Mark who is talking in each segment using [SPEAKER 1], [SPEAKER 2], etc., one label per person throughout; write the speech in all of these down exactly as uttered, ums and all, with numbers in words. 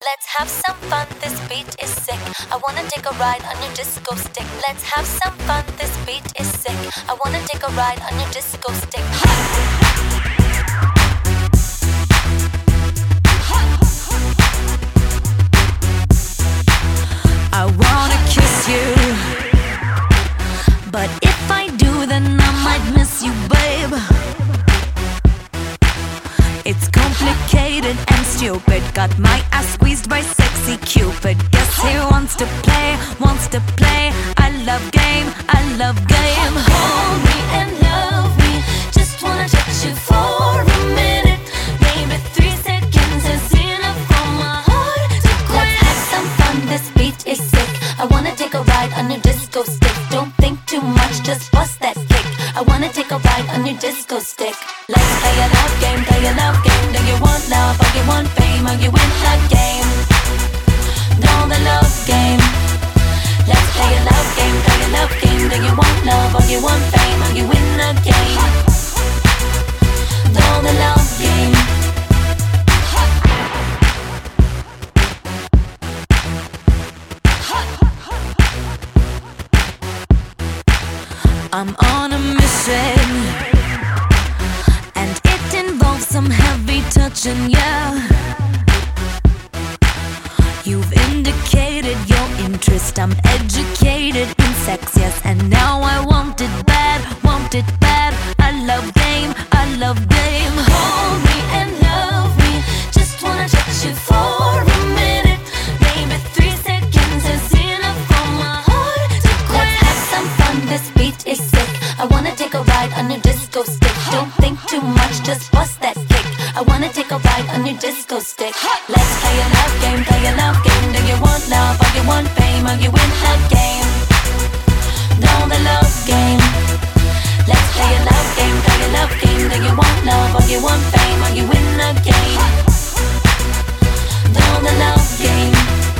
[SPEAKER 1] Let's have some fun, this beat is sick. I wanna take a ride on your disco stick. Let's have some fun, this beat is sick. I wanna take a ride on your disco stick.
[SPEAKER 2] I wanna kiss you, but if I do, then I might miss you, babe. It's complicated and stupid. Got my ass squeezed by sexy Cupid. Guess he wants to play, wants to play. I love game, I love game.
[SPEAKER 1] Hold me and love me. Just wanna touch you for a minute. Maybe three seconds is enough for my heart to quit. Let's have some fun, this beat is sick. I wanna take a ride on your disco stick. Don't think too much, just bust that kick. I wanna take a ride on your disco stick. Let's play a love game, play a love game. Do you want love or you want fame? Or you win the game? Know the love game. Let's play a love game, play a love game. Do you want love or you want fame? Or you win the game? Know the love game.
[SPEAKER 2] I'm on a mission, and it involves some heavy touching, yeah. You've indicated your interest. I'm educated in sex, yes, and now I want it bad, want it bad. I love game, I love game.
[SPEAKER 1] Hold me and love me. Just wanna touch you for a minute. Maybe three seconds is enough for my heart to quit. Let's have some fun, this beat is sick. I wanna take a ride on your disco stick. Don't think too much, just bust that kick. I wanna take a ride on your disco stick. Let's play a love game, play a love game. Do you want love or you want fame? Or you win the game? Know the love game. Let's play a love game, play a love game. Do you want love or you want fame? Or you win the game? Know the love game.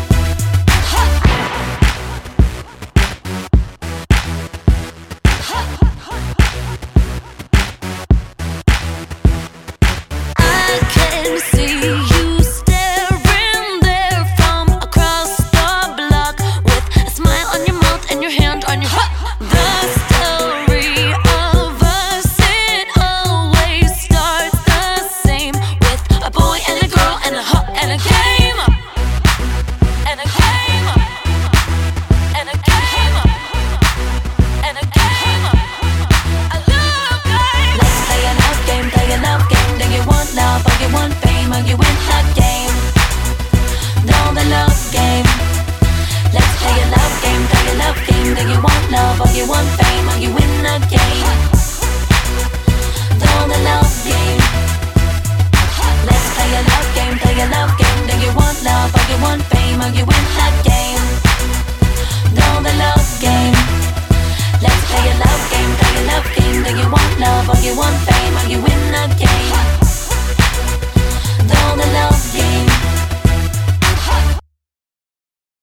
[SPEAKER 2] I can see you staring there from across the block, with a smile on your mouth and your hand on your heart. The story of us, it always starts the same, with a boy and a girl and a hut and a game. And a game. And a game. And a game. I love game.
[SPEAKER 1] Let's play a love game, play a love game. Do you want love or you want fame? Or you win the game? Know the love game. Let's play a love game, play a love game. Do you want love or you want fame? Or you win the game? Know the love game. Let's play a love game, play a love game. Do you want love or you want fame? Or you win the game? Know the love game. Let's play a love game, play a love game. Do you want love or you want fame? Or you win